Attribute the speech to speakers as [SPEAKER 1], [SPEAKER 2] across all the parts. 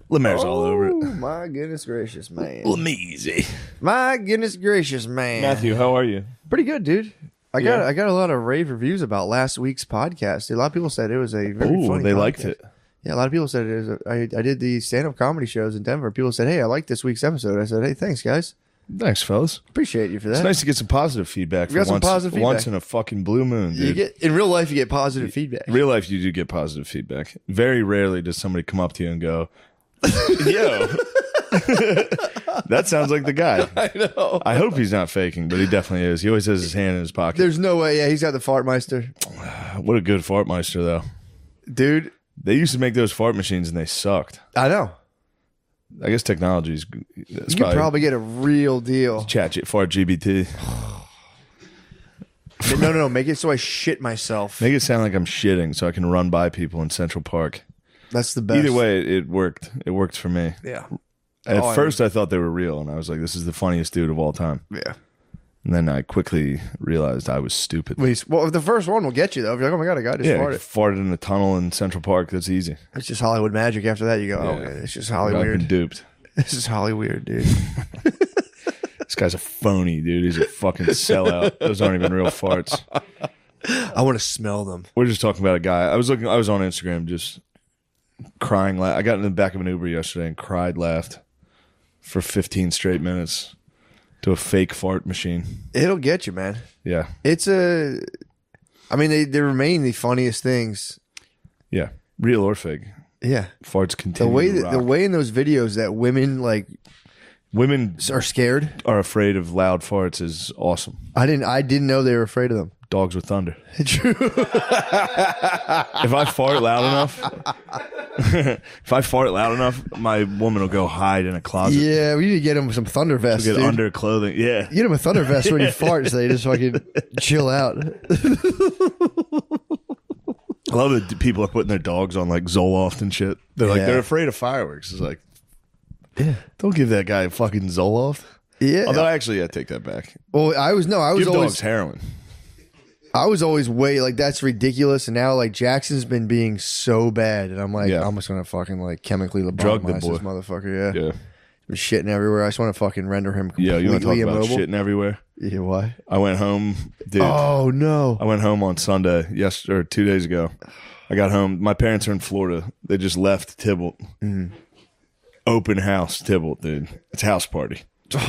[SPEAKER 1] Lemaire's all over it.
[SPEAKER 2] My goodness gracious, man.
[SPEAKER 1] Lameezy.
[SPEAKER 2] My goodness gracious, man.
[SPEAKER 1] Matthew, how are you?
[SPEAKER 2] Pretty good, dude. I got a lot of rave reviews about last week's podcast. Dude. A lot of people said it was a very funny
[SPEAKER 1] they
[SPEAKER 2] podcast.
[SPEAKER 1] liked it.
[SPEAKER 2] Yeah, a lot of people said it was. I did the stand-up comedy shows in Denver. People said, "Hey, I like this week's episode." I said, "Hey, thanks, guys.
[SPEAKER 1] Thanks, fellas.
[SPEAKER 2] Appreciate you for that."
[SPEAKER 1] It's nice to get some positive feedback.
[SPEAKER 2] We got some positive feedback.
[SPEAKER 1] Once in a fucking blue moon, dude.
[SPEAKER 2] You get in real life, you get positive feedback.
[SPEAKER 1] In real life, you do get positive feedback. Very rarely does somebody come up to you and go, "Yo, that sounds like the guy."
[SPEAKER 2] I know.
[SPEAKER 1] I hope he's not faking, but he definitely is. He always has his hand in his pocket.
[SPEAKER 2] There's no way. Yeah, he's got the Fartmeister,
[SPEAKER 1] What a good fartmeister, though.
[SPEAKER 2] dude.
[SPEAKER 1] They used to make those fart machines and they sucked.
[SPEAKER 2] I know.
[SPEAKER 1] I guess technology's.
[SPEAKER 2] You could probably get a real deal.
[SPEAKER 1] Fart GBT.
[SPEAKER 2] No. Make it so I shit myself.
[SPEAKER 1] Make it sound like I'm shitting so I can run by people in Central Park.
[SPEAKER 2] That's the best.
[SPEAKER 1] Either way, it worked. It worked for me.
[SPEAKER 2] Yeah.
[SPEAKER 1] At first, I thought they were real, and I was like, this is the funniest dude of all time.
[SPEAKER 2] Yeah.
[SPEAKER 1] And then I quickly realized I was stupid.
[SPEAKER 2] Well, the first one will get you, though. If you're like, oh my God, a guy just farted.
[SPEAKER 1] Farted in a tunnel in Central Park. That's easy.
[SPEAKER 2] It's just Hollywood magic. After that, you go, oh, okay, it's just Hollywood.
[SPEAKER 1] I've been duped.
[SPEAKER 2] This is Hollywood, dude.
[SPEAKER 1] This guy's a phony, dude. He's a fucking sellout. Those aren't even real farts.
[SPEAKER 2] I want to smell them.
[SPEAKER 1] We're just talking about a guy. I was on Instagram just crying. I got in the back of an Uber yesterday and laughed for 15 straight minutes to a fake fart machine.
[SPEAKER 2] It'll get you, man.
[SPEAKER 1] Yeah.
[SPEAKER 2] I mean, they remain the funniest things.
[SPEAKER 1] Yeah. Real or fake.
[SPEAKER 2] Yeah.
[SPEAKER 1] Farts continue to rock.
[SPEAKER 2] The way in those videos that women are scared,
[SPEAKER 1] are afraid of loud farts is awesome.
[SPEAKER 2] I didn't know they were afraid of them.
[SPEAKER 1] Dogs with thunder.
[SPEAKER 2] True.
[SPEAKER 1] If I fart loud enough, my woman will go hide in a closet.
[SPEAKER 2] Yeah, we need to get him some thunder vests.
[SPEAKER 1] Get
[SPEAKER 2] dude.
[SPEAKER 1] under clothing. Yeah.
[SPEAKER 2] Get him a thunder vest when you fart so they just fucking chill out.
[SPEAKER 1] I love that people are putting their dogs on like Zoloft and shit. They're afraid of fireworks. It's like, don't give that guy fucking Zoloft.
[SPEAKER 2] Yeah.
[SPEAKER 1] Although actually, I take that back.
[SPEAKER 2] Well, I was
[SPEAKER 1] give
[SPEAKER 2] always
[SPEAKER 1] dogs heroin.
[SPEAKER 2] I was always that's ridiculous, and now like Jackson's been being so bad, and I'm like, I'm just gonna fucking like chemically lobotomize this motherfucker. Yeah. Been shitting everywhere. I just want to fucking render him completely
[SPEAKER 1] you want to talk
[SPEAKER 2] immobile.
[SPEAKER 1] about shitting everywhere?
[SPEAKER 2] Yeah, why?
[SPEAKER 1] I went home, dude.
[SPEAKER 2] Oh no!
[SPEAKER 1] I went home on Sunday, 2 days ago. I got home. My parents are in Florida. They just left Tybalt. Open house, Tybalt, dude. It's house party.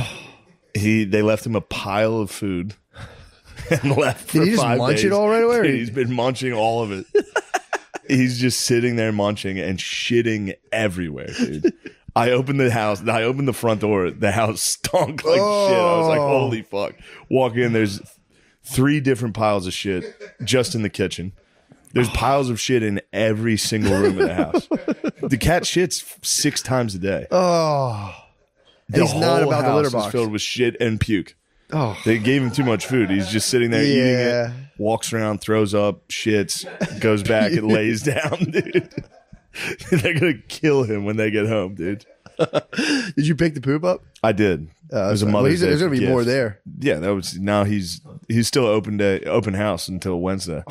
[SPEAKER 1] They left him a pile of food and left for 5 days.
[SPEAKER 2] Did he just munch it all right away?
[SPEAKER 1] Dude, he's been munching all of it. He's just sitting there munching and shitting everywhere, dude. I opened the front door. The house stunk like shit. I was like, holy fuck. Walk in, there's 3 different piles of shit just in the kitchen. There's piles of shit in every single room in the house. The cat shits 6 times a day.
[SPEAKER 2] Oh.
[SPEAKER 1] He's not about the litter box. Is filled with shit and puke.
[SPEAKER 2] Oh.
[SPEAKER 1] They gave him too much food. He's just sitting there eating it, walks around, throws up, shits, goes back and lays down, dude. They're going to kill him when they get home, dude.
[SPEAKER 2] Did you pick the poop up?
[SPEAKER 1] I did. It was a Mother's Day.
[SPEAKER 2] There's going to be more there.
[SPEAKER 1] Yeah, that was. Now he's still open house until Wednesday.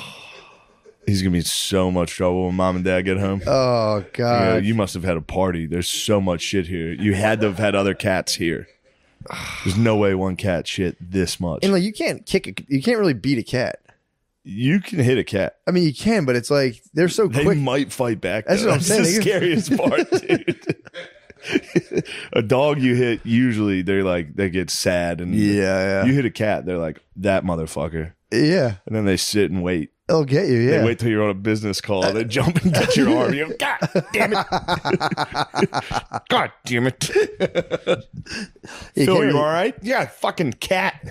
[SPEAKER 1] He's going to be in so much trouble when mom and dad get home.
[SPEAKER 2] Oh, God.
[SPEAKER 1] You must have had a party. There's so much shit here. You had to have had other cats here. There's no way one cat shit this much.
[SPEAKER 2] And like, you can't really beat a cat.
[SPEAKER 1] You can hit a cat.
[SPEAKER 2] I mean, you can, but it's like, they're so quick.
[SPEAKER 1] They might fight back.
[SPEAKER 2] That's what I'm saying.
[SPEAKER 1] That's the scariest part, dude. A dog you hit, usually they get sad. And
[SPEAKER 2] yeah.
[SPEAKER 1] You hit a cat, they're like, that motherfucker.
[SPEAKER 2] Yeah.
[SPEAKER 1] And then they sit and wait.
[SPEAKER 2] They'll get you, yeah.
[SPEAKER 1] They wait till you're on a business call. They jump and get your arm. You go, God damn it. God damn it. Phil, you all right? Yeah, fucking cat.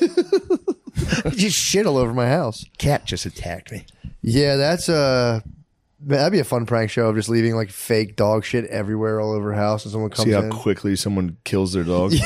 [SPEAKER 2] Just shit all over my house.
[SPEAKER 1] Cat just attacked me.
[SPEAKER 2] Yeah, that'd be a fun prank show of just leaving like fake dog shit everywhere all over her house and someone comes in.
[SPEAKER 1] See how quickly someone kills their dog?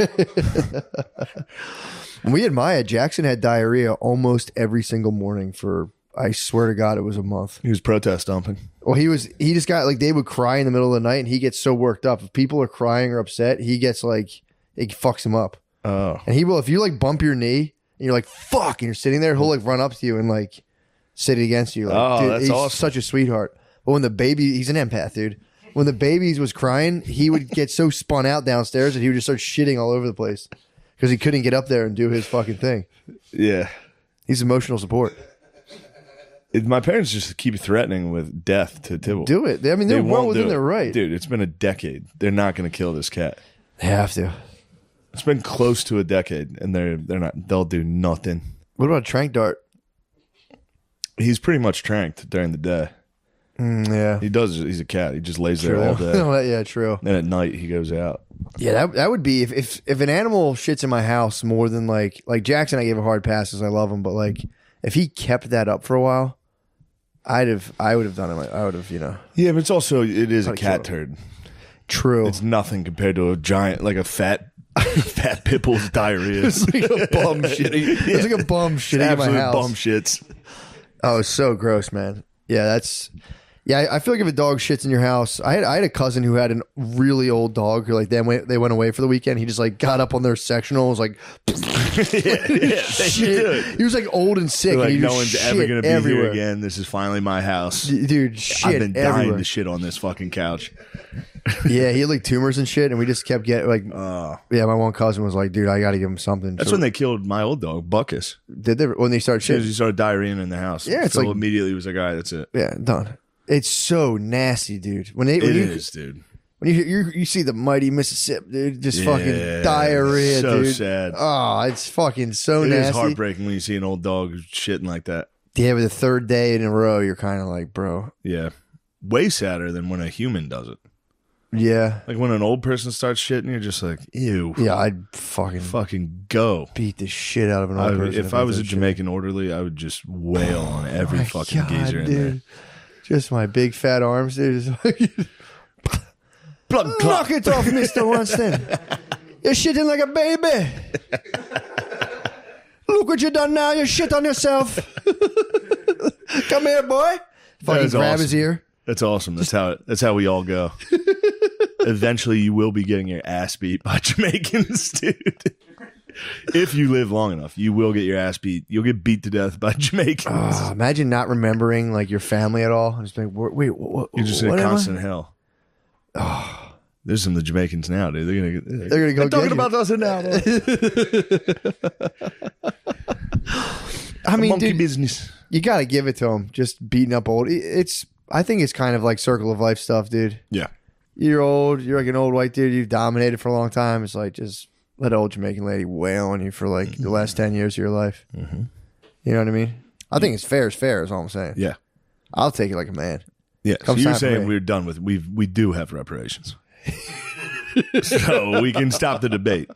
[SPEAKER 2] When we had Maya, Jackson had diarrhea almost every single morning for, I swear to God, it was a month.
[SPEAKER 1] He was protest dumping.
[SPEAKER 2] Well, he just got like, they would cry in the middle of the night and he gets so worked up. If people are crying or upset, he gets like, it fucks him up.
[SPEAKER 1] Oh.
[SPEAKER 2] And he will, if you like bump your knee and you're like, fuck, and you're sitting there, he'll like run up to you and like sit against you. Like, dude,
[SPEAKER 1] that's
[SPEAKER 2] he's
[SPEAKER 1] awesome.
[SPEAKER 2] such a sweetheart. But when the baby, he's an empath, dude. when the babies was crying, he would get so spun out downstairs that he would just start shitting all over the place because he couldn't get up there and do his fucking thing.
[SPEAKER 1] Yeah.
[SPEAKER 2] He's emotional support.
[SPEAKER 1] My parents just keep threatening with death to Tibble.
[SPEAKER 2] Do it. I mean, they're well within their right.
[SPEAKER 1] Dude, it's been a decade. They're not going to kill this cat.
[SPEAKER 2] They have to.
[SPEAKER 1] It's been close to a decade, and they're not. They'll do nothing.
[SPEAKER 2] What about Trank Dart?
[SPEAKER 1] He's pretty much tranked during the day.
[SPEAKER 2] Yeah.
[SPEAKER 1] He does. He's a cat. He just lays there all day.
[SPEAKER 2] Yeah, true.
[SPEAKER 1] Then at night, he goes out.
[SPEAKER 2] Yeah, that would be if an animal shits in my house more than like Jackson, I gave a hard pass because I love him, but like if he kept that up for a while, I would have done it. I would have,
[SPEAKER 1] Yeah, but it is a cat turd.
[SPEAKER 2] True.
[SPEAKER 1] It's nothing compared to a giant, like a fat pit bull's diarrhea.
[SPEAKER 2] It's like a bum shitting. It's like a bum shitting in my house.
[SPEAKER 1] Bum shits.
[SPEAKER 2] Oh, it's so gross, man. Yeah, I feel like if a dog shits in your house, I had a cousin who had a really old dog who like they went away for the weekend. He just like got up on their sectional and was like, shit. He was like old and sick.
[SPEAKER 1] Like,
[SPEAKER 2] and
[SPEAKER 1] no one's ever going to be
[SPEAKER 2] everywhere.
[SPEAKER 1] here again. This is finally my house.
[SPEAKER 2] Dude, shit
[SPEAKER 1] I've been dying
[SPEAKER 2] everywhere.
[SPEAKER 1] to shit on this fucking couch.
[SPEAKER 2] Yeah, he had like tumors and shit, and we just kept getting like, yeah, my one cousin was like, dude, I got to give him something.
[SPEAKER 1] That's when they killed my old dog, Buckus.
[SPEAKER 2] Did they? When they started shit?
[SPEAKER 1] He started diarrheaing in the house.
[SPEAKER 2] Yeah, it's
[SPEAKER 1] Phil
[SPEAKER 2] like
[SPEAKER 1] immediately was like, all right, that's it.
[SPEAKER 2] Yeah, done. It's so nasty, dude. When
[SPEAKER 1] dude.
[SPEAKER 2] When you see the mighty Mississippi, dude, just fucking diarrhea,
[SPEAKER 1] so
[SPEAKER 2] dude.
[SPEAKER 1] sad.
[SPEAKER 2] Oh, it's fucking so nasty.
[SPEAKER 1] It is heartbreaking when you see an old dog shitting like that.
[SPEAKER 2] Yeah, but the third day in a row, you're kind of like, bro.
[SPEAKER 1] Yeah. Way sadder than when a human does it.
[SPEAKER 2] Yeah.
[SPEAKER 1] Like when an old person starts shitting, you're just like, ew.
[SPEAKER 2] Yeah, I'd fucking
[SPEAKER 1] go.
[SPEAKER 2] Beat the shit out of an old person.
[SPEAKER 1] If I was a Jamaican orderly, I would just wail on every fucking geezer in there.
[SPEAKER 2] Just my big fat arms, dude. Knock it off, Mr. Winston. You're shitting like a baby. Look what you done now. You shit on yourself. Come here, boy. Fucking grab his ear.
[SPEAKER 1] That's awesome. That's how we all go. Eventually, you will be getting your ass beat by Jamaicans, dude. If you live long enough, you will get your ass beat. You'll get beat to death by Jamaicans.
[SPEAKER 2] Imagine not remembering like your family at all. Just like, wait, what?
[SPEAKER 1] You're just in a constant hell. Oh, there's some of the Jamaicans now, dude.
[SPEAKER 2] They're gonna go
[SPEAKER 1] talking about us now.
[SPEAKER 2] I mean,
[SPEAKER 1] monkey
[SPEAKER 2] dude,
[SPEAKER 1] business.
[SPEAKER 2] You got to give it to them. Just beating up old. I think it's kind of like circle of life stuff, dude.
[SPEAKER 1] Yeah.
[SPEAKER 2] You're old. You're like an old white dude. You've dominated for a long time. It's like just let an old Jamaican lady wail on you for like the last 10 years of your life. Mm-hmm. You know what I mean? I think it's fair is all I'm saying.
[SPEAKER 1] Yeah.
[SPEAKER 2] I'll take it like a man.
[SPEAKER 1] Yeah. So you're saying we're done with we do have reparations. So we can stop the debate.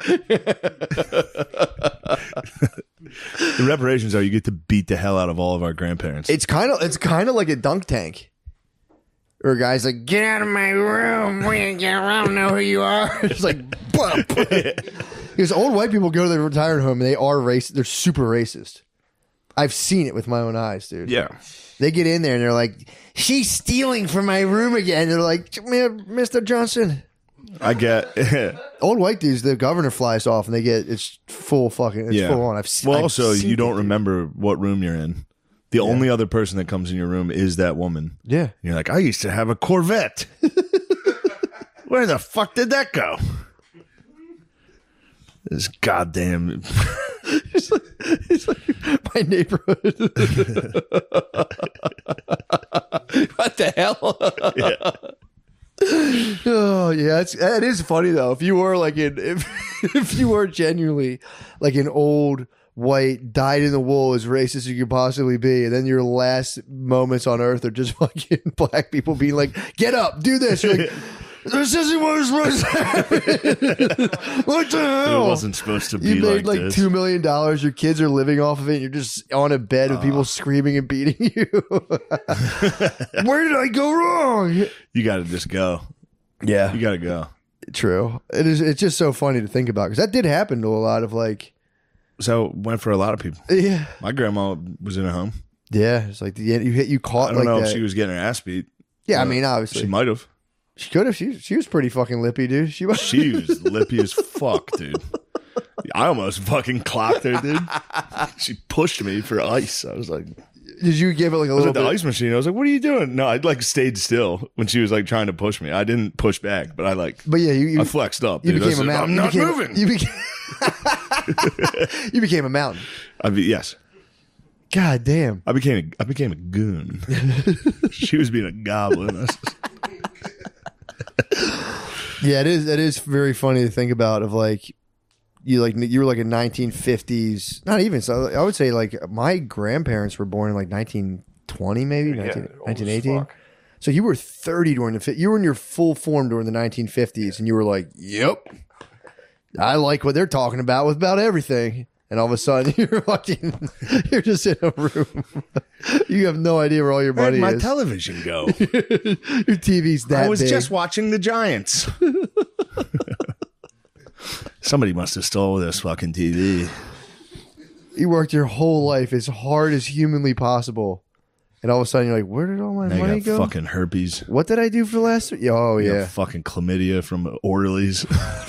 [SPEAKER 1] The reparations are you get to beat the hell out of all of our grandparents.
[SPEAKER 2] It's kind of like a dunk tank. Or a guy's like, get out of my room. I don't know who you are. It's like, because old white people go to the retired home and they are racist. They're super racist. I've seen it with my own eyes, dude.
[SPEAKER 1] Yeah.
[SPEAKER 2] They get in there and they're like, she's stealing from my room again. They're like, Mr. Johnson.
[SPEAKER 1] I get
[SPEAKER 2] old white dudes. The governor flies off and they get it's full fucking. It's full on.
[SPEAKER 1] Also, you don't remember what room you're in. The only other person that comes in your room is that woman.
[SPEAKER 2] Yeah,
[SPEAKER 1] and you're like, I used to have a Corvette. Where the fuck did that go? This goddamn.
[SPEAKER 2] It's like my neighborhood. What the hell?
[SPEAKER 1] Yeah.
[SPEAKER 2] Oh yeah, it is funny though. If you were like if you were genuinely like an old white dyed in the wool as racist as you could possibly be, and then your last moments on earth are just fucking black people being like, "Get up, do this." You're like, this isn't what was supposed to happen. What the hell?
[SPEAKER 1] It wasn't supposed to be.
[SPEAKER 2] You made like
[SPEAKER 1] this.
[SPEAKER 2] $2 million. Your kids are living off of it. And you're just on a bed with people screaming and beating you. Where did I go wrong?
[SPEAKER 1] You got to just go.
[SPEAKER 2] Yeah,
[SPEAKER 1] you got to go.
[SPEAKER 2] True. It is. It's just so funny to think about because that did happen to a lot of like.
[SPEAKER 1] So it went for a lot of people.
[SPEAKER 2] Yeah,
[SPEAKER 1] my grandma was in a home.
[SPEAKER 2] Yeah, it's like you caught.
[SPEAKER 1] I don't know if she was getting her ass beat.
[SPEAKER 2] Yeah, I mean, obviously
[SPEAKER 1] she might have.
[SPEAKER 2] She could have. She was pretty fucking lippy, dude. She was
[SPEAKER 1] lippy as fuck, dude. I almost fucking clocked her, dude. She pushed me for ice. I was like,
[SPEAKER 2] Did you give it like a
[SPEAKER 1] I was
[SPEAKER 2] little
[SPEAKER 1] at the ice machine. I was like, "What are you doing?" No, I like stayed still when she was like trying to push me. I didn't push back, but I like.
[SPEAKER 2] But yeah,
[SPEAKER 1] I flexed up.
[SPEAKER 2] You
[SPEAKER 1] dude.
[SPEAKER 2] became a mountain.
[SPEAKER 1] I'm not moving.
[SPEAKER 2] You became a mountain.
[SPEAKER 1] Yes.
[SPEAKER 2] God damn.
[SPEAKER 1] I became a goon. She was being a goblin.
[SPEAKER 2] Yeah, it is very funny to think about. Of like you were like a 1950s. Not even so. I would say like my grandparents were born in like 1920, maybe 1918. So you were 30 during you were in your full form during the 1950s, and you were like, "Yep, I like what they're talking about with about everything." And all of a sudden, you're just in a room. You have no idea where all your money is.
[SPEAKER 1] Where'd my television go?
[SPEAKER 2] Your TV's that big.
[SPEAKER 1] I was just watching the Giants. Somebody must have stole this fucking TV.
[SPEAKER 2] You worked your whole life as hard as humanly possible. And all of a sudden, you're like, where did all my money go?
[SPEAKER 1] Fucking herpes.
[SPEAKER 2] What did I do for the last... Oh, yeah.
[SPEAKER 1] Fucking chlamydia from orderlies.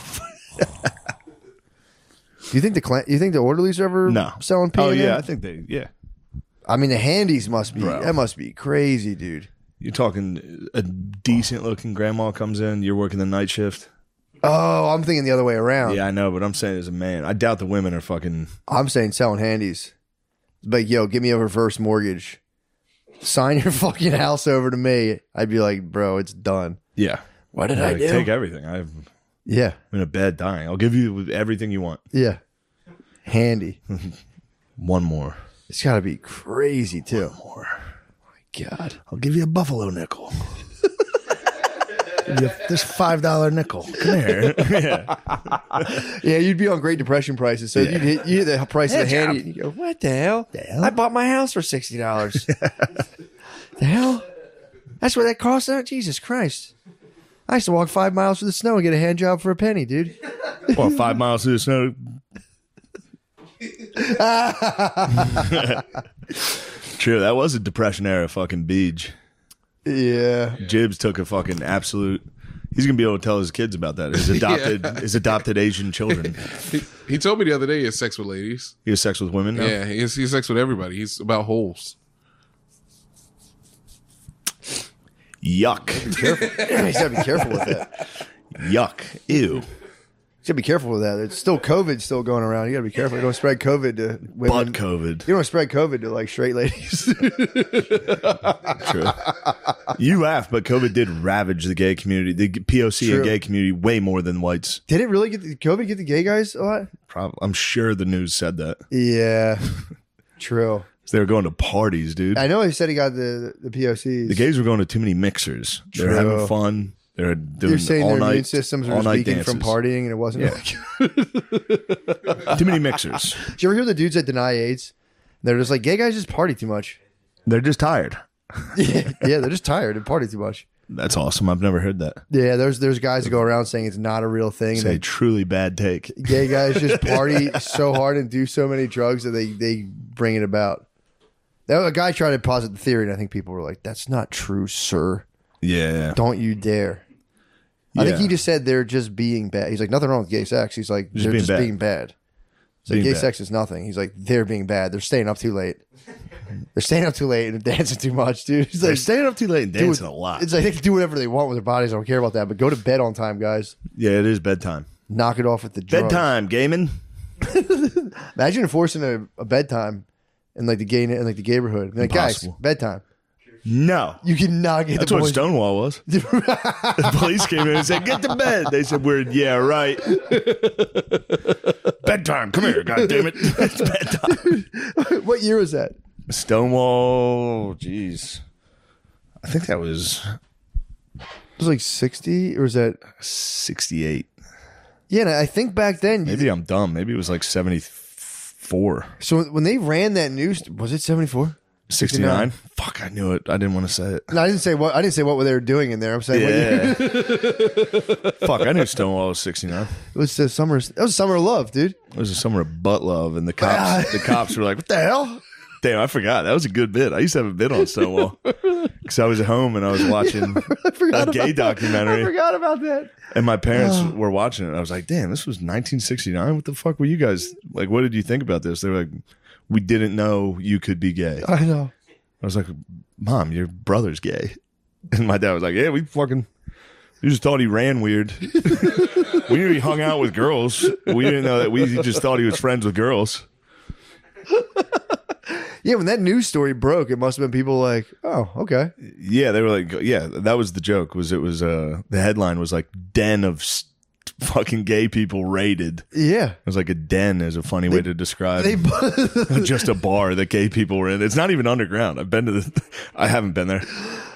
[SPEAKER 2] You think the orderlies are ever selling PMN?
[SPEAKER 1] Oh yeah, I think they
[SPEAKER 2] I mean the handies must be. Bro. That must be crazy, dude.
[SPEAKER 1] You're talking a decent looking grandma comes in, you're working the night shift.
[SPEAKER 2] Oh, I'm thinking the other way around.
[SPEAKER 1] Yeah, I know, but I'm saying as a man, I doubt the women are fucking.
[SPEAKER 2] I'm saying selling handies. Like, yo, give me a reverse mortgage. Sign your fucking house over to me. I'd be like, bro, it's done.
[SPEAKER 1] Yeah.
[SPEAKER 2] What did I do?
[SPEAKER 1] Take everything. I'm in a bed dying. I'll give you everything you want.
[SPEAKER 2] Yeah. Handy.
[SPEAKER 1] One more.
[SPEAKER 2] It's got to be crazy, too.
[SPEAKER 1] One more.
[SPEAKER 2] Oh, my God.
[SPEAKER 1] I'll give you a buffalo nickel. This $5 nickel. Come here.
[SPEAKER 2] Yeah, you'd be on Great Depression prices. So you hit the price of the handy. And you go, what the hell? I bought my house for $60. The hell? That's what that cost? Jesus Christ. I used to walk 5 miles through the snow and get a hand job for a penny, dude.
[SPEAKER 1] Well, 5 miles through the snow. True, that was a Depression era fucking beach.
[SPEAKER 2] Yeah.
[SPEAKER 1] Jibs took a fucking absolute. He's gonna be able to tell his kids about that. His adopted Asian children.
[SPEAKER 3] He told me the other day he has sex with ladies.
[SPEAKER 1] He has sex with women now?
[SPEAKER 3] Yeah, he has sex with everybody. He's about holes.
[SPEAKER 1] Yuck.
[SPEAKER 2] He's gotta be careful with that.
[SPEAKER 1] Yuck. Ew.
[SPEAKER 2] You gotta be careful with that. It's still COVID still going around. You gotta be careful. You don't spread COVID to women.
[SPEAKER 1] Butt COVID.
[SPEAKER 2] You don't spread COVID to like straight ladies.
[SPEAKER 1] True. You laugh, but COVID did ravage the gay community, the POC and gay community way more than whites.
[SPEAKER 2] Did it really did COVID get the gay guys a lot?
[SPEAKER 1] Probably. I'm sure the news said that.
[SPEAKER 2] Yeah. True.
[SPEAKER 1] They were going to parties, dude.
[SPEAKER 2] I know he said he got the POCs.
[SPEAKER 1] The gays were going to too many mixers. They were having fun. They're doing
[SPEAKER 2] You're saying
[SPEAKER 1] all
[SPEAKER 2] their
[SPEAKER 1] night,
[SPEAKER 2] immune systems are just weakened from partying, and it wasn't.
[SPEAKER 1] Too many mixers.
[SPEAKER 2] Did you ever hear the dudes that deny AIDS? They're just like, gay guys just party too much.
[SPEAKER 1] They're just tired.
[SPEAKER 2] Yeah, they're just tired and party too much.
[SPEAKER 1] That's awesome. I've never heard that.
[SPEAKER 2] Yeah, there's guys that go around saying it's not a real thing.
[SPEAKER 1] It's a truly bad take.
[SPEAKER 2] Gay guys just party so hard and do so many drugs that they bring it about. A guy tried to posit the theory, and I think people were like, "That's not true, sir.
[SPEAKER 1] Yeah,
[SPEAKER 2] don't you dare." Yeah. I think he just said they're just being bad. He's like, nothing wrong with gay sex. He's like, they're just being bad. So gay sex is nothing. He's like, they're being bad. They're staying up too late. They're staying up too late and dancing too much, dude. He's like,
[SPEAKER 1] they're staying up too late and dancing a lot.
[SPEAKER 2] It's like they can do whatever they want with their bodies. I don't care about that. But go to bed on time, guys.
[SPEAKER 1] Yeah, it is bedtime.
[SPEAKER 2] Knock it off with the drugs.
[SPEAKER 1] Bedtime, gaming.
[SPEAKER 2] Imagine enforcing a bedtime in like the gay neighborhood. Like, guys, bedtime.
[SPEAKER 1] No.
[SPEAKER 2] You cannot get
[SPEAKER 1] That's
[SPEAKER 2] the boys.
[SPEAKER 1] what Stonewall was. The police came in and said, get to bed. They said, yeah, right. Bedtime. Come here, goddammit. It's bedtime.
[SPEAKER 2] What year was that?
[SPEAKER 1] Stonewall, jeez. I think that was...
[SPEAKER 2] It was like 60, or was that...
[SPEAKER 1] 68.
[SPEAKER 2] Yeah, and I think back then...
[SPEAKER 1] Maybe I'm dumb. Maybe it was like 74.
[SPEAKER 2] So when they ran that news... Was it 74?
[SPEAKER 1] 69? Fuck, I knew it. I didn't want to say it.
[SPEAKER 2] No, I didn't say what they were doing in there. I'm saying,
[SPEAKER 1] Fuck, I knew Stonewall was 69.
[SPEAKER 2] It was the summer. That was summer of love, dude.
[SPEAKER 1] It was a summer of butt love, and the cops were like, "What the hell?" Damn, I forgot. That was a good bit. I used to have a bit on Stonewall because I was at home and I was watching a gay documentary.
[SPEAKER 2] I forgot about that.
[SPEAKER 1] And my parents were watching it. I was like, "Damn, this was 1969. What the fuck were you guys like? What did you think about this?" They were like, "We didn't know you could be gay."
[SPEAKER 2] I know.
[SPEAKER 1] I was like, Mom, your brother's gay. And my dad was like, yeah, we just thought he ran weird. We knew he hung out with girls. We didn't know that. We just thought he was friends with girls.
[SPEAKER 2] Yeah, when that news story broke, it must have been people like, oh, okay.
[SPEAKER 1] Yeah, they were like, yeah, that was the joke. The headline was like, den of fucking gay people raided.
[SPEAKER 2] Yeah.
[SPEAKER 1] It was like a den is a funny way to describe just a bar that gay people were in. It's not even underground. I haven't been there.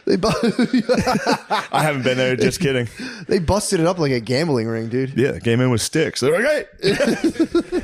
[SPEAKER 1] I haven't been there. Just kidding.
[SPEAKER 2] They busted it up like a gambling ring, dude.
[SPEAKER 1] Yeah, came in with sticks. They're like, hey.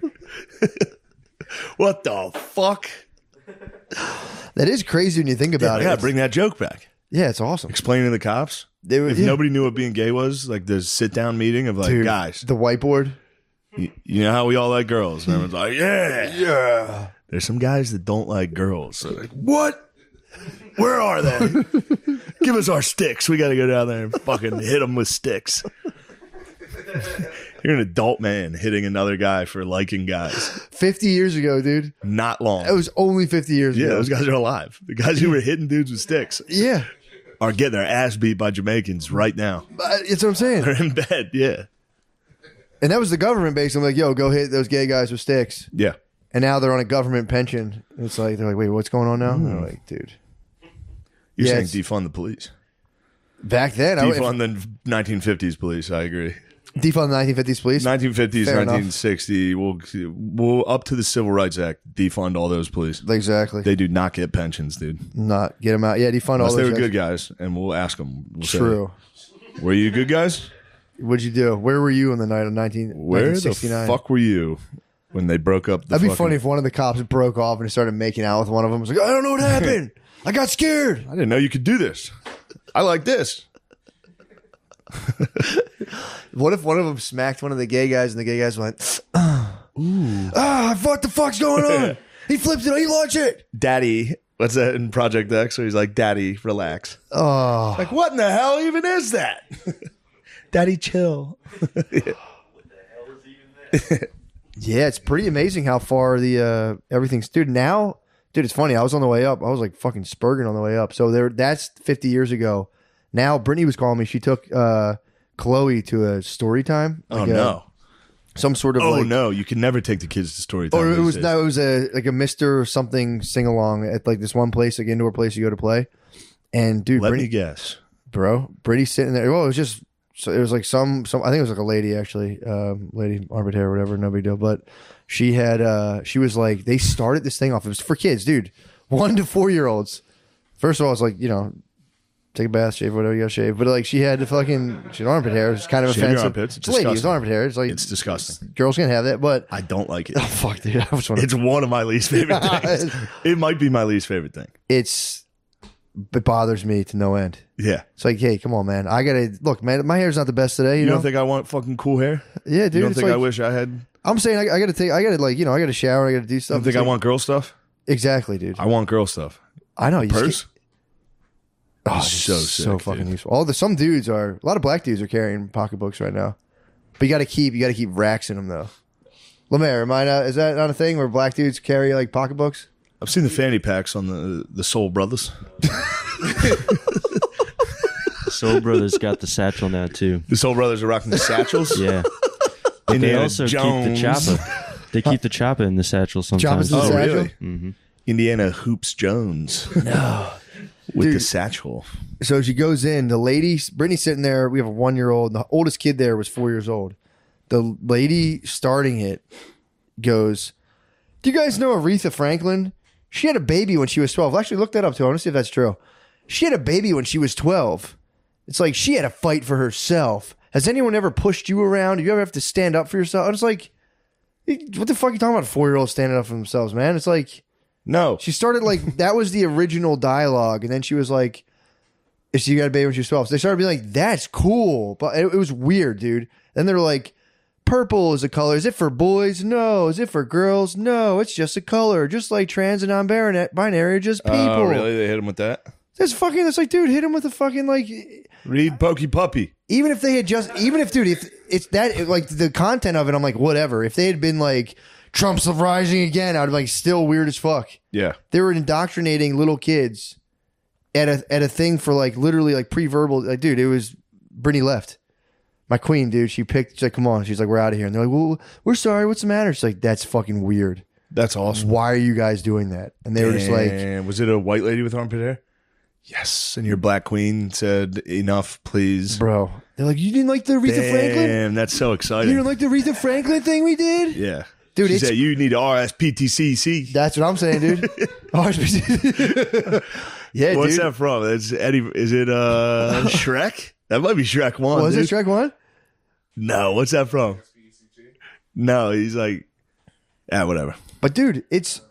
[SPEAKER 1] What the fuck?
[SPEAKER 2] That is crazy when you think about it.
[SPEAKER 1] Yeah, bring that joke back.
[SPEAKER 2] Yeah, it's awesome.
[SPEAKER 1] Explaining to the cops. If nobody knew what being gay was, like the sit-down meeting of like, dude, guys.
[SPEAKER 2] The whiteboard.
[SPEAKER 1] You know how we all like girls. And everyone's like, yeah. There's some guys that don't like girls. So like, what? Where are they? Give us our sticks. We got to go down there and fucking hit them with sticks. You're an adult man hitting another guy for liking guys.
[SPEAKER 2] 50 years ago, dude.
[SPEAKER 1] Not long.
[SPEAKER 2] It was only 50 years ago.
[SPEAKER 1] Yeah, those guys are alive. The guys who were hitting dudes with sticks.
[SPEAKER 2] Yeah.
[SPEAKER 1] Are getting their ass beat by Jamaicans right now.
[SPEAKER 2] That's what I'm saying.
[SPEAKER 1] They're in bed, yeah.
[SPEAKER 2] And that was the government basically like, yo, go hit those gay guys with sticks.
[SPEAKER 1] Yeah.
[SPEAKER 2] And now they're on a government pension. It's like, they're like, wait, what's going on now? And they're like, dude.
[SPEAKER 1] You're saying defund the police.
[SPEAKER 2] Back then.
[SPEAKER 1] Defund the 1950s police, I agree.
[SPEAKER 2] Defund the 1950s police?
[SPEAKER 1] 1950s, Fair 1960. We'll up to the Civil Rights Act, defund all those police.
[SPEAKER 2] Exactly.
[SPEAKER 1] They do not get pensions, dude.
[SPEAKER 2] Not get them out. Yeah, defund all those
[SPEAKER 1] Unless they were good guys, and we'll ask them.
[SPEAKER 2] True.
[SPEAKER 1] Say, were you good guys?
[SPEAKER 2] What'd you do? Where were you on the night of 1969?
[SPEAKER 1] Where the fuck were you when they broke up
[SPEAKER 2] That'd be funny if one of the cops broke off and started making out with one of them. I was like, I don't know what happened. I got scared.
[SPEAKER 1] I didn't know you could do this. I like this.
[SPEAKER 2] What if one of them smacked one of the gay guys and the gay guys went, what the fuck's going on? He flipped it. He launched it.
[SPEAKER 1] Daddy. What's that in Project X? Where he's like, Daddy, relax.
[SPEAKER 2] Oh.
[SPEAKER 1] Like, what in the hell even is that? Daddy, chill.
[SPEAKER 4] What the hell is even that?
[SPEAKER 2] Yeah, it's pretty amazing how far the everything's. Dude, now, it's funny. I was on the way up. I was like fucking spurging on the way up. So that's 50 years ago. Now, Brittany was calling me. She took Chloe to a story time.
[SPEAKER 1] Like no.
[SPEAKER 2] Some sort of
[SPEAKER 1] no. You can never take the kids to story time.
[SPEAKER 2] Or it was a Mr. something sing along at like this one place, like indoor place you go to play. And dude,
[SPEAKER 1] Let me guess.
[SPEAKER 2] Bro, Brittany's sitting there. Well, it was just, so it was like some I think it was like a lady actually, lady armpit hair or whatever, no big deal. But she had, she was like, they started this thing off. It was for kids, dude, 1 to 4 year olds. First of all, it's like, take a bath, shave, whatever you gotta shave. But like she had she had armpit hair. It's kind of
[SPEAKER 1] shave
[SPEAKER 2] offensive.
[SPEAKER 1] Your armpits.
[SPEAKER 2] It's lady with armpit hair. It's like
[SPEAKER 1] it's disgusting.
[SPEAKER 2] Girls can't have that, but
[SPEAKER 1] I don't like it.
[SPEAKER 2] Oh fuck, dude!
[SPEAKER 1] It's one of my least favorite things. It might be my least favorite thing.
[SPEAKER 2] It bothers me to no end.
[SPEAKER 1] Yeah,
[SPEAKER 2] it's like, hey, come on, man. I gotta look, man. My hair's not the best today. You know?
[SPEAKER 1] Don't think I want fucking cool hair?
[SPEAKER 2] Yeah, dude.
[SPEAKER 1] You don't think I wish I had?
[SPEAKER 2] I'm saying I gotta shower. I gotta do stuff.
[SPEAKER 1] You don't think I want girl stuff?
[SPEAKER 2] Exactly, dude.
[SPEAKER 1] I want girl stuff.
[SPEAKER 2] I know.
[SPEAKER 1] Purse.
[SPEAKER 2] Oh, it's so sick, so fucking
[SPEAKER 1] dude.
[SPEAKER 2] useful. Some dudes a lot of black dudes are carrying pocketbooks right now, but you got to keep racks in them though. Lemaire, is that not a thing where black dudes carry like pocketbooks?
[SPEAKER 1] I've seen the fanny packs on the Soul Brothers.
[SPEAKER 5] Soul Brothers got the satchel now too.
[SPEAKER 1] The Soul Brothers are rocking the satchels.
[SPEAKER 5] Yeah, but they also keep the chopper. They keep the chopper in the satchel sometimes.
[SPEAKER 2] Chopper's in the satchel?
[SPEAKER 1] Really?
[SPEAKER 5] Mm-hmm.
[SPEAKER 1] Indiana Hoops Jones.
[SPEAKER 2] No.
[SPEAKER 1] With the satchel.
[SPEAKER 2] So she goes in. The lady, Brittany's sitting there. We have a 1-year-old. The oldest kid there was 4 years old. The lady starting it goes, do you guys know Aretha Franklin? She had a baby when she was 12. I'll actually look that up too. I want to see if that's true. She had a baby when she was 12. It's like she had to fight for herself. Has anyone ever pushed you around? Do you ever have to stand up for yourself? And it's like, what the fuck are you talking about? 4-year-olds standing up for themselves, man. It's like,
[SPEAKER 1] no.
[SPEAKER 2] She started like, that was the original dialogue. And then she was like, she got a baby when she was 12. So they started being like, that's cool. But it was weird, dude. Then they were like, purple is a color. Is it for boys? No. Is it for girls? No. It's just a color. Just like trans and non-binary are just people.
[SPEAKER 1] Oh, really? They hit him with that?
[SPEAKER 2] That's like, dude, hit him with a fucking like.
[SPEAKER 1] Read Pokey Puppy.
[SPEAKER 2] Dude, if it's that, like the content of it, I'm like, whatever. If they had been like, Trump's rising again. I'd be like, still weird as fuck.
[SPEAKER 1] Yeah.
[SPEAKER 2] They were indoctrinating little kids at a thing for like literally like pre-verbal. Like, dude, it was Brittany left. My queen, dude, she's like, come on. She's like, we're out of here. And they're like, well, we're sorry. What's the matter? She's like, that's fucking weird.
[SPEAKER 1] That's awesome.
[SPEAKER 2] Why are you guys doing that? And they were just like,
[SPEAKER 1] was it a white lady with armpit hair? Yes. And your black queen said, enough, please.
[SPEAKER 2] Bro. They're like, you didn't like the Aretha Franklin?
[SPEAKER 1] Damn, that's so exciting.
[SPEAKER 2] You didn't like the Aretha Franklin thing we did?
[SPEAKER 1] Yeah.
[SPEAKER 2] Dude,
[SPEAKER 1] she said, you need RSPTCC.
[SPEAKER 2] That's what I'm saying, dude. RSPTCC. Yeah,
[SPEAKER 1] What's
[SPEAKER 2] dude.
[SPEAKER 1] that from? It's Eddie. Is it Shrek? That might be Shrek 1.
[SPEAKER 2] Was it Shrek 1?
[SPEAKER 1] No. What's that from? No, he's like, whatever.
[SPEAKER 2] But dude, it's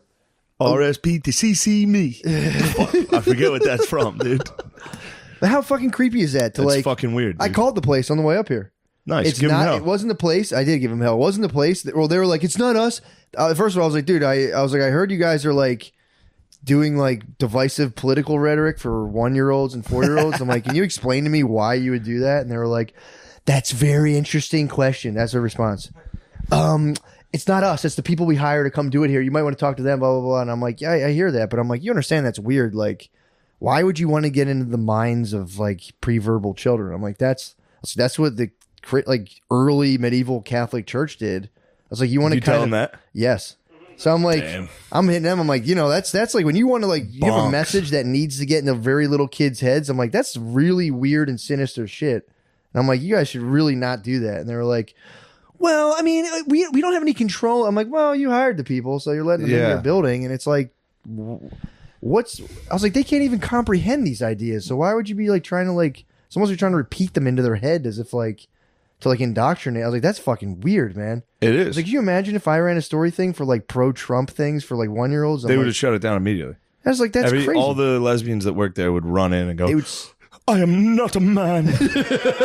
[SPEAKER 1] RSPTCC me. I forget what that's from, dude.
[SPEAKER 2] But how fucking creepy is that?
[SPEAKER 1] That's fucking weird. Dude.
[SPEAKER 2] I called the place on the way up here.
[SPEAKER 1] Nice.
[SPEAKER 2] It's
[SPEAKER 1] give
[SPEAKER 2] not.
[SPEAKER 1] him hell.
[SPEAKER 2] It wasn't the place. I did give him hell. It wasn't the place. Well, they were like, it's not us. First of all, I was like, dude, I was like, I heard you guys are like doing like divisive political rhetoric for 1-year-olds and 4-year-olds. I'm like, can you explain to me why you would do that? And they were like, that's very interesting question. That's their response. It's not us. It's the people we hire to come do it here. You might want to talk to them, blah, blah, blah. And I'm like, yeah, I hear that. But I'm like, you understand that's weird. Like, why would you want to get into the minds of like pre-verbal children? I'm like, that's what the like early medieval Catholic Church did. I was like, you want to
[SPEAKER 1] tell them that?
[SPEAKER 2] Yes. So I'm like,
[SPEAKER 1] Damn.
[SPEAKER 2] I'm hitting them. I'm like, that's like when you want to like give a message that needs to get into very little kids' heads. I'm like, that's really weird and sinister shit. And I'm like, you guys should really not do that. And they were like, well, I mean, we don't have any control. I'm like, well, you hired the people, so you're letting them in your building. And it's like, I was like, they can't even comprehend these ideas. So why would you be like trying to like, it's almost like trying to repeat them into their head as if like, to like indoctrinate. I was like, that's fucking weird, man.
[SPEAKER 1] It is.
[SPEAKER 2] Like, can you imagine if I ran a story thing for like pro-Trump things for like 1-year-olds?
[SPEAKER 1] They would have shut it down immediately.
[SPEAKER 2] I was like, that's crazy.
[SPEAKER 1] All the lesbians that work there would run in and go,
[SPEAKER 2] It would,
[SPEAKER 1] I am not a man.
[SPEAKER 2] and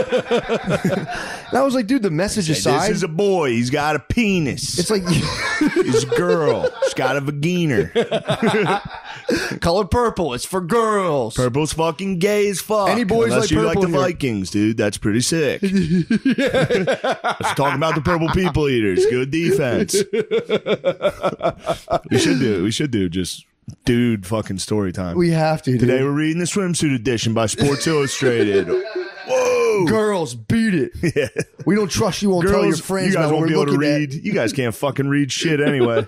[SPEAKER 2] I was like, dude, the message aside,
[SPEAKER 1] this is a boy. He's got a penis.
[SPEAKER 2] it's like
[SPEAKER 1] He's a girl. She's got a vagina.
[SPEAKER 2] color purple. It's for girls.
[SPEAKER 1] Purple's fucking gay as fuck.
[SPEAKER 2] Any boys
[SPEAKER 1] Unless
[SPEAKER 2] like
[SPEAKER 1] you
[SPEAKER 2] purple
[SPEAKER 1] like the
[SPEAKER 2] here.
[SPEAKER 1] Vikings, dude. That's pretty sick. Let's talk about the purple people eaters. Good defense. We should do just dude fucking story time.
[SPEAKER 2] We have to.
[SPEAKER 1] Today
[SPEAKER 2] Dude.
[SPEAKER 1] we're reading the swimsuit edition by Sports Illustrated. Whoa.
[SPEAKER 2] Girls, beat it.
[SPEAKER 1] Yeah.
[SPEAKER 2] We don't trust you. Won't tell your friends.
[SPEAKER 1] you guys
[SPEAKER 2] about
[SPEAKER 1] won't
[SPEAKER 2] what
[SPEAKER 1] be
[SPEAKER 2] we're
[SPEAKER 1] able to
[SPEAKER 2] looking
[SPEAKER 1] read. You guys can't fucking read shit anyway.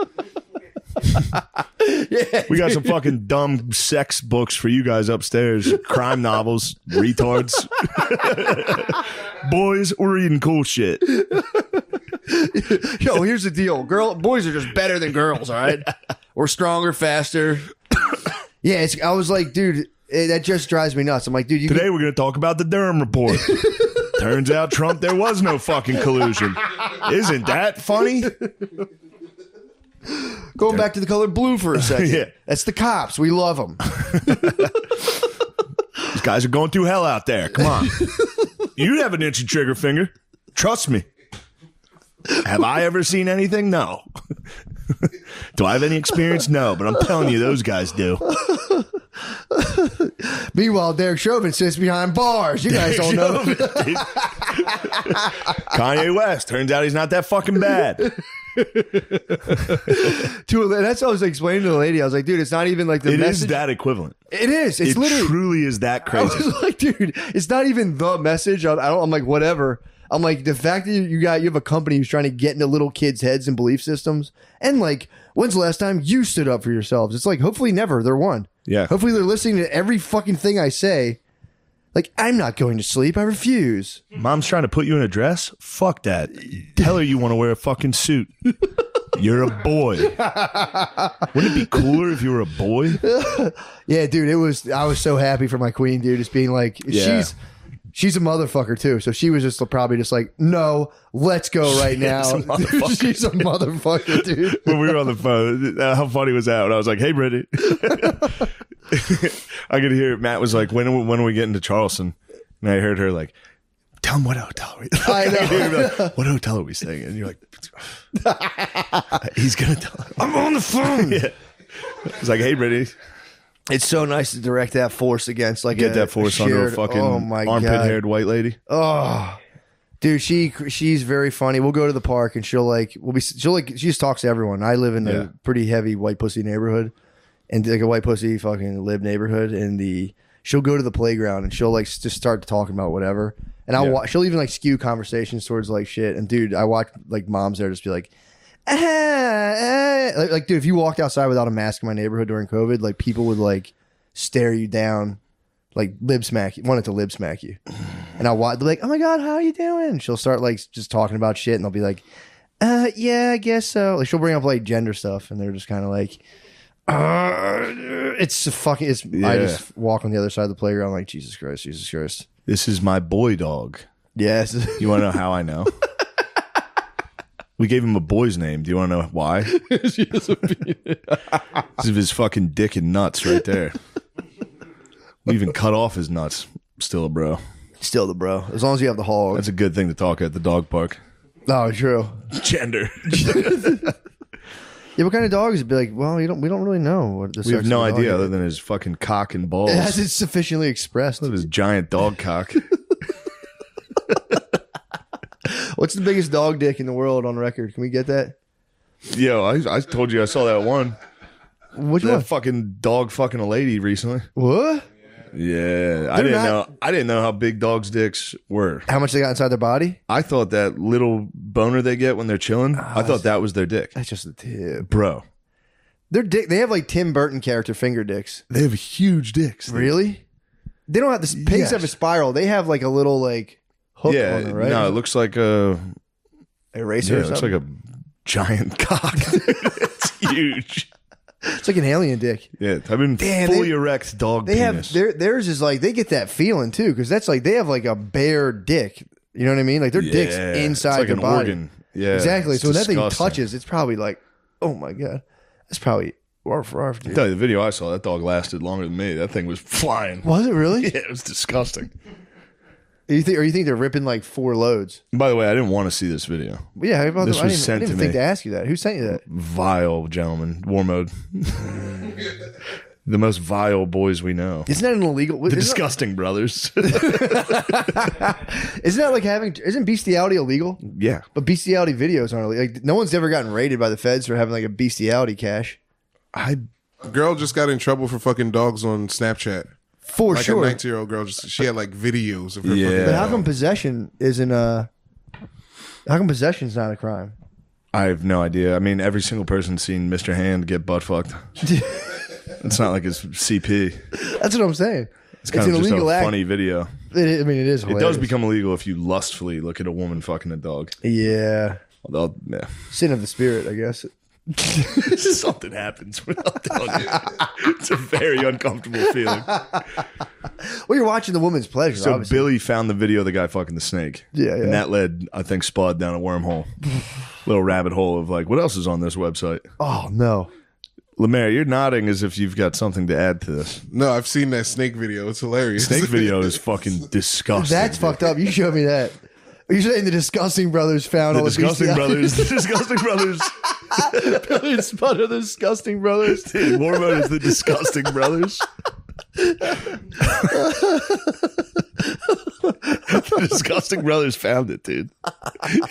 [SPEAKER 1] We got some fucking dumb sex books for you guys upstairs. Crime novels, retards. Boys, we're reading cool shit.
[SPEAKER 2] Yo, here's the deal. Boys are just better than girls, all right? We're stronger, faster. Yeah, I was like, dude, that just drives me nuts. I'm like, dude,
[SPEAKER 1] Today we're going to talk about the Durham report. Turns out, Trump, there was no fucking collusion. Isn't that funny?
[SPEAKER 2] Going back to the color blue for a second.
[SPEAKER 1] Yeah.
[SPEAKER 2] That's the cops. We love them.
[SPEAKER 1] These guys are going through hell out there. Come on. You have an itchy trigger finger. Trust me. Have I ever seen anything? No. Do I have any experience? No, but I'm telling you, those guys do.
[SPEAKER 2] Meanwhile, Derek Chauvin sits behind bars. You guys don't know.
[SPEAKER 1] Kanye West. Turns out he's not that fucking bad.
[SPEAKER 2] That's what I was explaining to the lady. I was like, dude, it's not even like the message.
[SPEAKER 1] It is that equivalent.
[SPEAKER 2] It is. It's
[SPEAKER 1] it
[SPEAKER 2] literally.
[SPEAKER 1] Truly is that
[SPEAKER 2] I
[SPEAKER 1] crazy.
[SPEAKER 2] was like, dude, it's not even the message. I'm like, whatever. I'm like, the fact that you have a company who's trying to get into little kids' heads and belief systems, and like, when's the last time you stood up for yourselves? It's like, hopefully never. They're one.
[SPEAKER 1] Yeah.
[SPEAKER 2] Hopefully they're listening to every fucking thing I say. Like, I'm not going to sleep. I refuse.
[SPEAKER 1] Mom's trying to put you in a dress? Fuck that. Tell her you want to wear a fucking suit. You're a boy. Wouldn't it be cooler if you were a boy?
[SPEAKER 2] Yeah, dude, I was so happy for my queen, dude. Just being like, she's a motherfucker too. So she was just probably just like, no, let's go right now. She's a motherfucker, dude.
[SPEAKER 1] When we were on the phone, how funny was that? When I was like, hey, Brittany. I could hear Matt was like, when are we getting to Charleston? And I heard her like, tell him what hotel are we
[SPEAKER 2] I know.
[SPEAKER 1] like, what hotel are we staying in? And you're like, he's going to tell him.
[SPEAKER 2] I'm on the phone.
[SPEAKER 1] Yeah. It's like, hey, Brittany.
[SPEAKER 2] It's so nice to direct that force against like
[SPEAKER 1] Get that force under a fucking armpit-haired white lady.
[SPEAKER 2] Oh, Dude, she's very funny. We'll go to the park and she just talks to everyone. I live in a pretty heavy white pussy neighborhood, and like a white pussy fucking lib neighborhood. And she'll go to the playground and she'll like just start talking about whatever. And she'll even like skew conversations towards like shit. And dude, I watch like moms there just be like, like dude, if you walked outside without a mask in my neighborhood during COVID, like people would like stare you down. Like wanted to lib smack you, and they're like, "Oh my god, how are you doing?" And she'll start like just talking about shit, and they'll be like, "Yeah, I guess so." Like she'll bring up like gender stuff, and they're just kind of like, "It's fucking." I just walk on the other side of the playground, like Jesus Christ.
[SPEAKER 1] This is my boy dog.
[SPEAKER 2] Yes.
[SPEAKER 1] You want to know how I know? We gave him a boy's name. Do you want to know why? This is his fucking dick and nuts right there. We even cut off his nuts. Still a bro.
[SPEAKER 2] Still the bro. As long as you have the hog.
[SPEAKER 1] That's a good thing to talk at the dog park.
[SPEAKER 2] Oh, true.
[SPEAKER 1] Gender.
[SPEAKER 2] Yeah, what kind of dog is it? Be like, well, we don't really know what the
[SPEAKER 1] We have no idea other than his fucking cock and balls.
[SPEAKER 2] It hasn't sufficiently expressed.
[SPEAKER 1] Look at his giant dog cock.
[SPEAKER 2] What's the biggest dog dick in the world on record? Can we get that?
[SPEAKER 1] Yo, I told you I saw that one.
[SPEAKER 2] Which one?
[SPEAKER 1] Fucking dog fucking a lady recently.
[SPEAKER 2] What?
[SPEAKER 1] Yeah, I didn't know how big dogs' dicks were.
[SPEAKER 2] How much they got inside their body?
[SPEAKER 1] I thought that little boner they get when they're chilling. I thought that was their dick.
[SPEAKER 2] That's just the tip,
[SPEAKER 1] bro.
[SPEAKER 2] Their dick. They have like Tim Burton character finger dicks.
[SPEAKER 1] They have huge dicks.
[SPEAKER 2] Really? They don't have this. Pigs have a spiral. They have like a little like hook on it, right?
[SPEAKER 1] No, it looks like a
[SPEAKER 2] eraser.
[SPEAKER 1] Yeah, it looks like a giant cock. It's huge.
[SPEAKER 2] It's like an alien dick.
[SPEAKER 1] Yeah, I've been fully erect dog penis.
[SPEAKER 2] Theirs is like, they get that feeling too, because that's like, they have like a bare dick. You know what I mean? Like their dick's inside
[SPEAKER 1] like
[SPEAKER 2] their body.
[SPEAKER 1] Organ. Yeah,
[SPEAKER 2] exactly. So when that thing touches, it's probably like, oh my God. That's probably arf, dude.
[SPEAKER 1] I tell you, the video I saw, that dog lasted longer than me. That thing was flying.
[SPEAKER 2] Was it really?
[SPEAKER 1] Yeah, it was disgusting.
[SPEAKER 2] You think they're ripping like 4 loads?
[SPEAKER 1] By the way, I didn't want to see this video.
[SPEAKER 2] Yeah, I
[SPEAKER 1] was sent
[SPEAKER 2] didn't even think to ask you that. Who sent you that?
[SPEAKER 1] Vile gentleman, war mode. The most vile boys we know.
[SPEAKER 2] Isn't that an illegal?
[SPEAKER 1] The disgusting brothers.
[SPEAKER 2] Isn't that like isn't bestiality illegal?
[SPEAKER 1] Yeah,
[SPEAKER 2] but bestiality videos aren't illegal. Like, no one's ever gotten raided by the feds for having like a bestiality cache.
[SPEAKER 3] A girl just got in trouble for fucking dogs on Snapchat.
[SPEAKER 2] For
[SPEAKER 3] like
[SPEAKER 2] sure.
[SPEAKER 3] A 19-year-old girl, she had like videos of her.
[SPEAKER 1] Yeah.
[SPEAKER 2] But how come possession isn't how come possession's not a crime?
[SPEAKER 1] I have no idea. I mean, every single person's seen Mr. Hand get butt fucked. It's not like it's CP.
[SPEAKER 2] That's what I'm saying.
[SPEAKER 1] It's kind of just a funny video.
[SPEAKER 2] It is hilarious.
[SPEAKER 1] It does become illegal if you lustfully look at a woman fucking a dog.
[SPEAKER 2] Yeah.
[SPEAKER 1] Although, yeah.
[SPEAKER 2] Sin of the spirit, I guess.
[SPEAKER 1] Something happens when I'm telling you. It's a very uncomfortable feeling.
[SPEAKER 2] Well, you're watching the woman's pleasure.
[SPEAKER 1] So
[SPEAKER 2] obviously.
[SPEAKER 1] Billy found the video of the guy fucking the snake.
[SPEAKER 2] Yeah.
[SPEAKER 1] And that led, I think, Spud down a wormhole. Little rabbit hole of like, what else is on this website?
[SPEAKER 2] Oh, no.
[SPEAKER 1] Lemaire, you're nodding as if you've got something to add to this.
[SPEAKER 3] No, I've seen that snake video. It's hilarious.
[SPEAKER 1] Snake video is fucking disgusting.
[SPEAKER 2] That's fucked up. You showed me that. You're saying the Disgusting Brothers found all the
[SPEAKER 1] Disgusting Brothers. The Disgusting Brothers.
[SPEAKER 2] Billy and Spud are the Disgusting Brothers.
[SPEAKER 1] Dude, more about is the Disgusting Brothers. The Disgusting Brothers found it, dude.